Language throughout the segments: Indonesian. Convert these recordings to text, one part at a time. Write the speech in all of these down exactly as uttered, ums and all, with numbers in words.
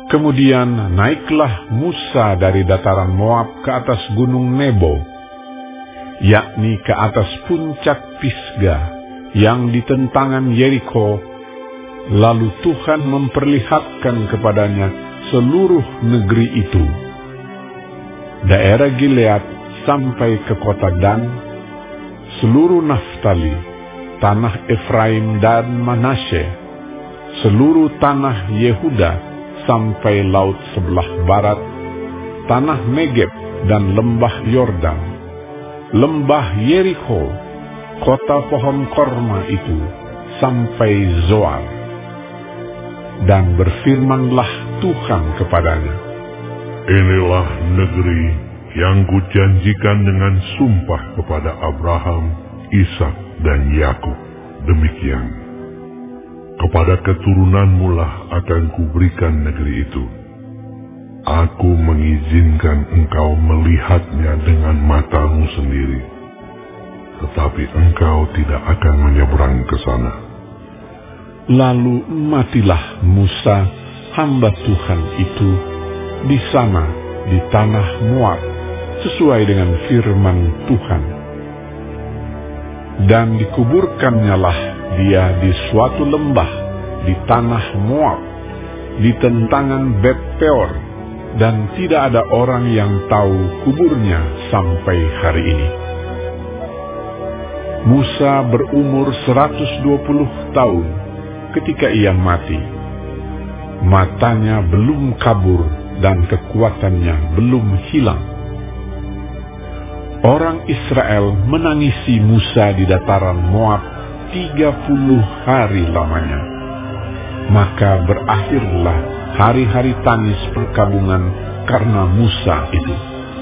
Kemudian naiklah Musa dari dataran Moab ke atas gunung Nebo, yakni ke atas puncak Pisga yang di tentangan Yeriko. Lalu Tuhan memperlihatkan kepadanya seluruh negeri itu, daerah Gilead sampai ke kota Dan, seluruh Naftali, tanah Efraim dan Manasye, seluruh tanah Yehuda sampai laut sebelah barat, tanah Negeb dan lembah Yordan, lembah Yeriko, kota pohon korma itu, sampai Zoar. Dan berfirmanlah Tuhan kepadanya, inilah negeri yang kujanjikan dengan sumpah kepada Abraham, Ishak dan Yakub. Demikian, kepada keturunanmu lah akan kuberikan negeri itu. Aku mengizinkan engkau melihatnya dengan matamu sendiri, tetapi engkau tidak akan menyeberang ke sana. Lalu matilah Musa, hamba Tuhan itu, di sana di tanah Moab, sesuai dengan firman Tuhan. Dan dikuburkannyalah dia di suatu lembah di tanah Moab, di tentangan Bet Peor, dan tidak ada orang yang tahu kuburnya sampai hari ini. Musa berumur seratus dua puluh tahun ketika ia mati. Matanya belum kabur dan kekuatannya belum hilang. Orang Israel menangisi Musa di dataran Moab tiga puluh hari lamanya. Maka berakhirlah hari-hari tangis perkabungan karena Musa itu.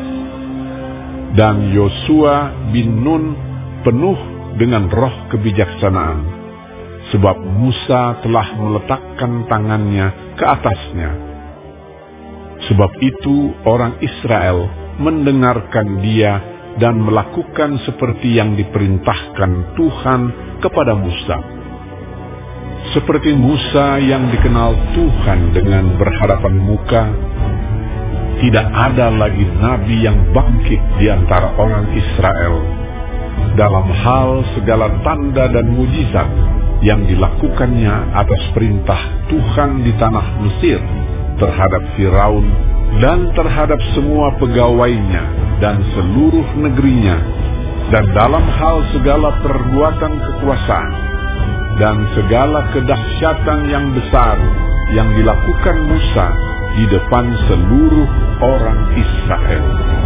Dan Yosua bin Nun penuh dengan roh kebijaksanaan, sebab Musa telah meletakkan tangannya ke atasnya. Sebab itu orang Israel mendengarkan dia dan melakukan seperti yang diperintahkan Tuhan kepada Musa. Seperti Musa yang dikenal Tuhan dengan berhadapan muka, tidak ada lagi nabi yang bangkit di antara orang Israel dalam hal segala tanda dan mujizat yang dilakukannya atas perintah Tuhan di tanah Mesir terhadap Firaun dan terhadap semua pegawainya dan seluruh negerinya, dan dalam hal segala perbuatan kekuasaan dan segala kedahsyatan yang besar yang dilakukan Musa di depan seluruh orang Israel.